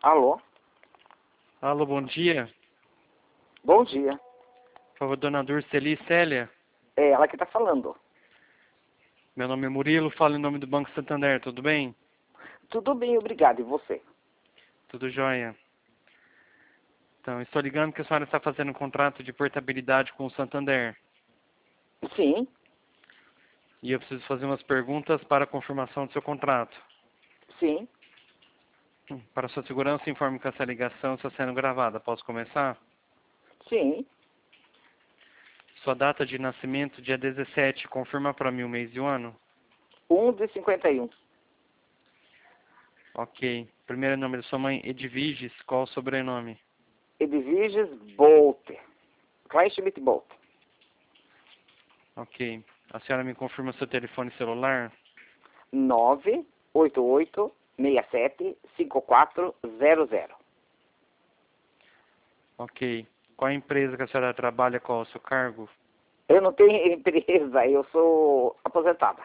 Alô? Alô, bom dia. Bom dia. Por favor, dona Durceli Célia. É ela que está falando. Meu nome é Murilo, falo em nome do Banco Santander, tudo bem? Tudo bem, obrigado. E você? Tudo jóia. Então, estou ligando que a senhora está fazendo um contrato de portabilidade com o Santander. Sim, E eu preciso fazer umas perguntas para a confirmação do seu contrato. sim, Para sua segurança, informe que essa ligação está sendo gravada. Posso começar? sim. Sua data de nascimento, dia 17, confirma para mim o mês e o ano? 1 de 51. Ok. Primeiro nome da sua mãe, Edviges, qual o sobrenome? Edviges Bolt. Kleinschmidt Bolt. Ok. A senhora me confirma seu telefone celular? 988675400. Ok. Qual a empresa que a senhora trabalha? Qual é o seu cargo? Eu não tenho empresa, eu sou aposentada.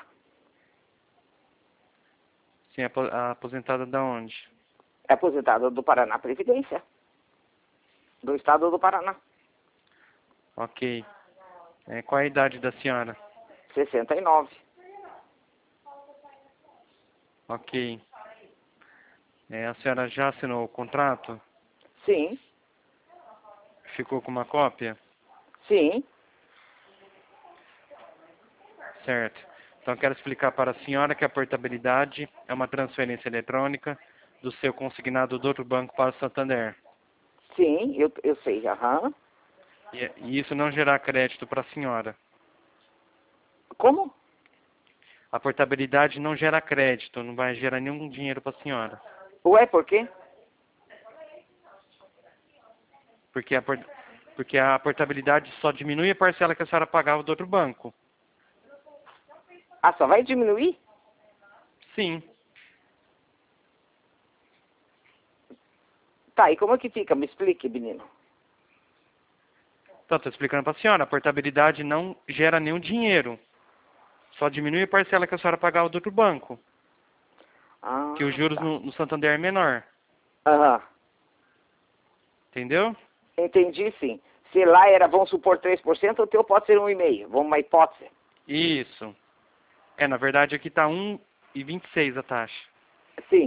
Sim, aposentada da onde? Aposentada do Paraná Previdência. Do estado do Paraná. Ok. Qual a idade da senhora? 69. Ok. A senhora já assinou o contrato? Sim, Ficou com uma cópia? sim. Certo. Então, quero explicar para a senhora que a portabilidade é uma transferência eletrônica do seu consignado do outro banco para o Santander. Sim, eu sei. Aham. E isso não gerar crédito para a senhora. Como? A portabilidade não gera crédito, não vai gerar nenhum dinheiro para a senhora. Ué, por quê? Porque porque a portabilidade só diminui a parcela que a senhora pagava do outro banco. Ah, só vai diminuir? Sim. Tá, e como é que fica? Me explique, menino. Então, estou explicando para a senhora, a portabilidade não gera nenhum dinheiro. Só diminui a parcela que a senhora pagava do outro banco. Ah, Que os juros tá. no Santander é menor. Aham. Entendeu? Entendi, sim. Se lá era, vamos supor, 3%, o teu pode ser 1,5%. Vamos uma hipótese. Isso. Na verdade aqui está 1,26 a taxa. Sim.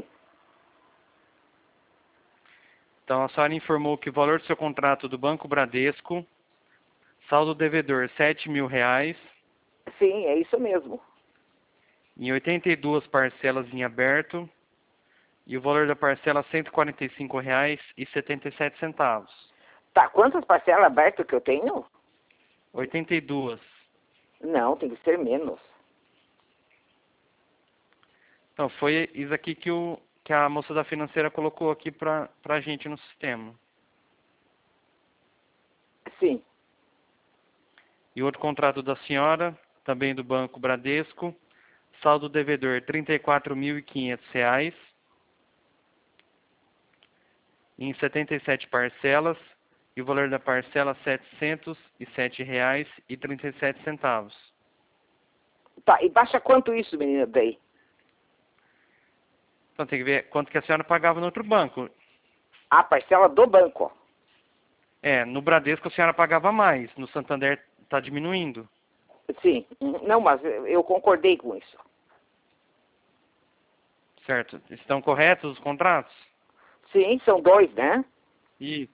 Então a senhora informou que o valor do seu contrato do Banco Bradesco, saldo devedor R$ 7.000, Sim, é isso mesmo. em 82 parcelas em aberto, e o valor da parcela R$ 145,77. Tá, quantas parcelas abertas que eu tenho? 82. Não, tem que ser menos. Então, foi isso aqui que a moça da financeira colocou aqui pra gente no sistema. Sim. E outro contrato da senhora, também do Banco Bradesco, saldo devedor R$ 34.500, em 77 parcelas, e o valor da parcela R$ 707,37. Tá, e baixa quanto isso, menina, daí? Então tem que ver quanto que a senhora pagava no outro banco. A parcela do banco. No Bradesco a senhora pagava mais, no Santander está diminuindo. Sim. Não, mas eu concordei com isso. Certo? Estão corretos os contratos? Sim, são dois, né? Isso.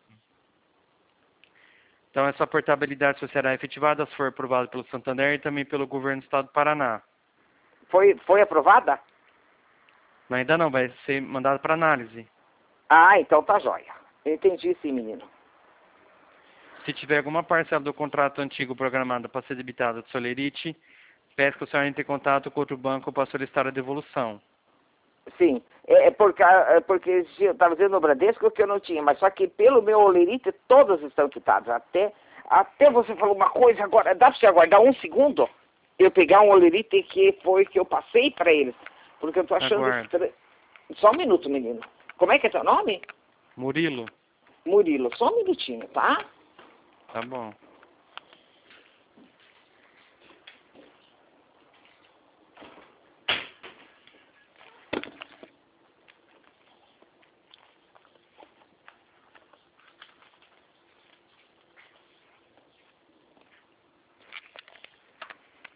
Então essa portabilidade só será efetivada se for aprovada pelo Santander e também pelo governo do estado do Paraná. Foi aprovada? Mas ainda não, vai ser mandado para análise. Ah, então tá jóia. Entendi sim, menino. Se tiver alguma parcela do contrato antigo programada para ser debitada do Solerite, peço que o senhor entre em contato com outro banco para solicitar a devolução. Sim, porque eu estava dizendo no Bradesco que eu não tinha, mas só que pelo meu olerite todas estão quitadas. Até você falou uma coisa agora, dá para você aguardar um segundo? Eu pegar um olerite que foi que eu passei para eles, porque eu estou achando Aguardo. estranho. Só um minuto, menino. Como é que é teu nome? Murilo? Murilo, só um minutinho, tá? Tá bom.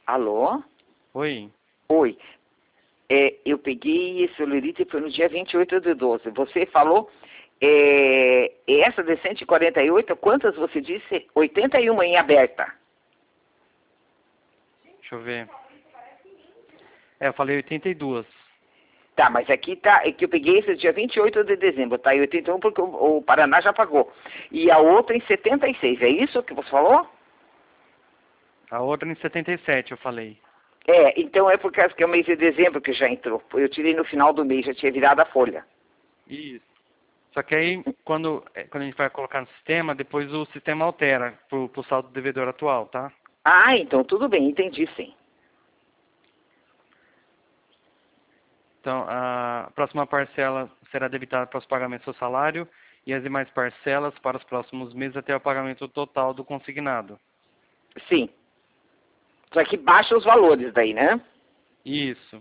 Alô? Oi. Oi. Eu peguei esse olerite foi no dia 28/12. Você falou, essa de 148, quantas você disse? 81 em aberta. Deixa eu ver. Eu falei 82. Tá, mas aqui tá, é que eu peguei esse dia 28 de dezembro, tá? Em 81 porque o Paraná já pagou. E a outra em 76, é isso que você falou? A outra em 77, eu falei. Então é por causa que é o mês de dezembro que já entrou. Eu tirei no final do mês, já tinha virado a folha. Isso. Só que aí, quando a gente vai colocar no sistema, depois o sistema altera pro saldo devedor atual, tá? Ah, então tudo bem, entendi sim. Então, a próxima parcela será debitada para os pagamentos do salário e as demais parcelas para os próximos meses até o pagamento total do consignado. Sim. Só que baixa os valores daí, né? Isso.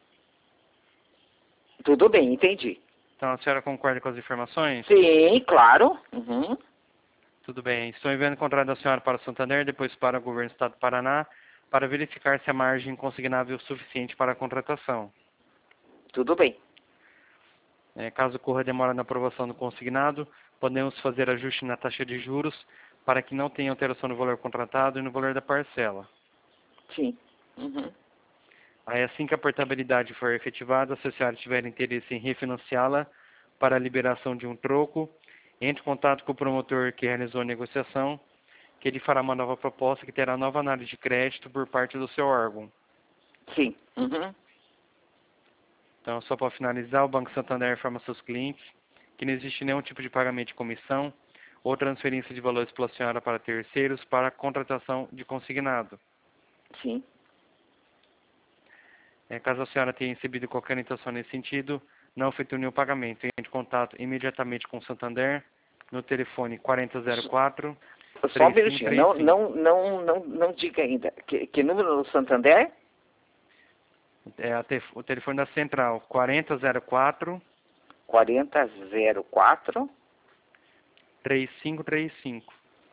Tudo bem, entendi. Então, a senhora concorda com as informações? Sim, claro. Uhum. Tudo bem. Estou enviando o contrato da senhora para o Santander, depois para o governo do Estado do Paraná, para verificar se a margem consignável é suficiente para a contratação. Tudo bem. Caso ocorra demora na aprovação do consignado, podemos fazer ajuste na taxa de juros para que não tenha alteração no valor contratado e no valor da parcela. Sim. Uhum. Aí, assim que a portabilidade for efetivada, se a senhora tiver interesse em refinanciá-la para a liberação de um troco, entre em contato com o promotor que realizou a negociação, que ele fará uma nova proposta que terá nova análise de crédito por parte do seu órgão. Sim. Uhum. Então, só para finalizar, o Banco Santander informa seus clientes que não existe nenhum tipo de pagamento de comissão ou transferência de valores pela senhora para terceiros para a contratação de consignado. Sim. Caso a senhora tenha recebido qualquer orientação nesse sentido, não efetue nenhum pagamento. Entre em contato imediatamente com o Santander no telefone 4004 Só um minutinho. Não, 3535. não, não, não, não diga ainda. Que número no Santander? O telefone da central 4004 4004 3535.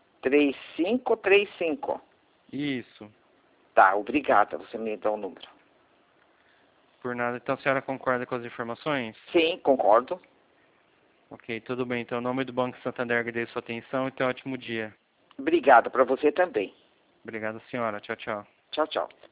3535. Isso. Tá, obrigada. Você me dá o número. Por nada. Então a senhora concorda com as informações? Sim, concordo. Ok, tudo bem. Então, em nome do Banco Santander, agradeço a sua atenção e tenha um ótimo dia. Obrigada para você também. Obrigado, senhora. Tchau, tchau. Tchau, tchau.